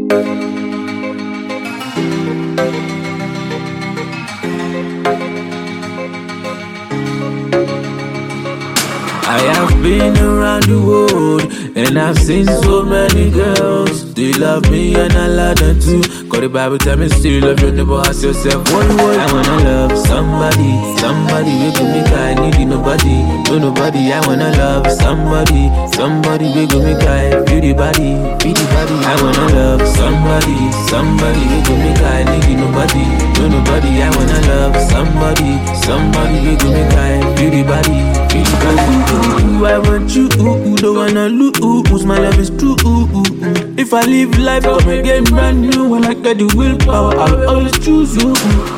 I have been around the world and I've seen so many girls. They love me and I love them too. Cause the Bible tell me still love your neighbor as yourself. What? I wanna love somebody we go make I need nobody. No nobody, I wanna love somebody we go make I feel the body. I wanna love somebody we go make I need nobody. No nobody, I wanna love somebody we go make I feel the body. I want you, don't wanna lose. My love is true. If I live life, come again brand new. When I get the willpower, I'll always choose you.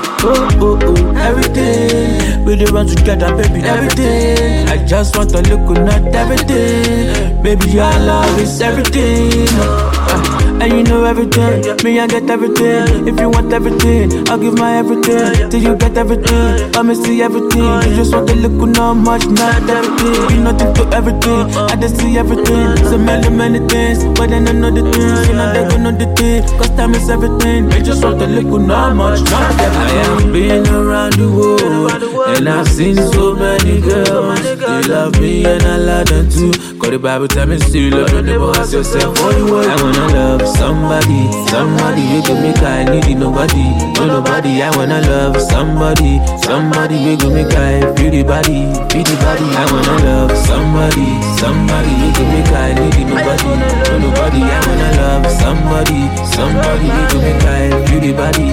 Everything we do run together, baby. Everything I just want to look at everything. Baby, your love is everything. And you know everything, me I get everything. If you want everything, I'll give my everything. Till you get everything, I'ma see everything. You just want to look not much, not everything. You nothing to everything, I just see everything. So many things, but then I know the things. You know they gon' know the thing, cause time is everything. You just want to look not much, not everything. I have been around the world, and I've seen so many girls. They love me and I love them too. Cause the Bible tell me still love your neighbor as yourself. I wanna love somebody we go make I need nobody. No nobody, I wanna love somebody we go make I feel the body. I wanna love somebody we go make I need nobody. No nobody, I wanna love somebody we go make I feel the body.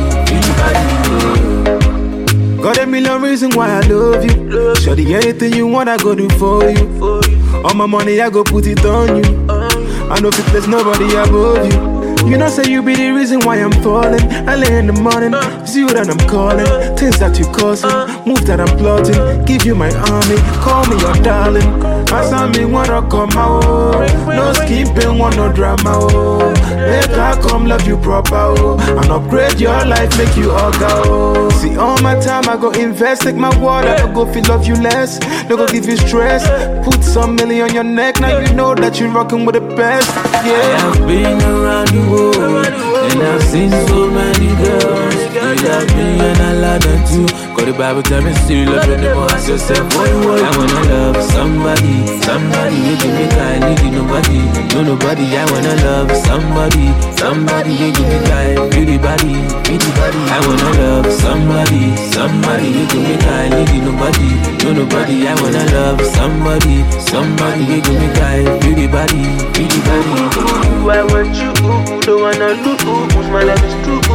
Got a million reasons why I love you. Shorty, anything you want, I go do for you. All my money, I go put it on you. I know if there's nobody above you. You know, say you be the reason why I'm falling. I lay in the morning, it's you that I'm calling. Things that you causing, move that I'm plotting. Give you my army, call me your darling. As I me wanna come out, no skipping, want no drama. Make I come love you proper, and upgrade your life, make you all go. See, all my time I go invest, take my water, I go feel love you less. No go give you stress, put some million on your neck. Now you know that you're rocking with the best. Yeah. I have been around the world, and I've seen so many girls. They love me and I love them too. Cause the Bible tell me still love your neighbor as yourself. I wanna love somebody we can make I need nobody. No nobody, I wanna love somebody we can make I feel the body. I wanna love somebody we can make I need nobody. No nobody, I wanna love somebody we can make I feel the body. I want you, don't wanna lose. My love is true.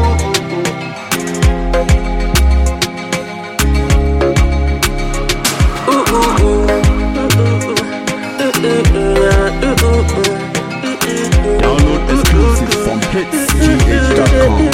Download exclusive from hitsgh.com.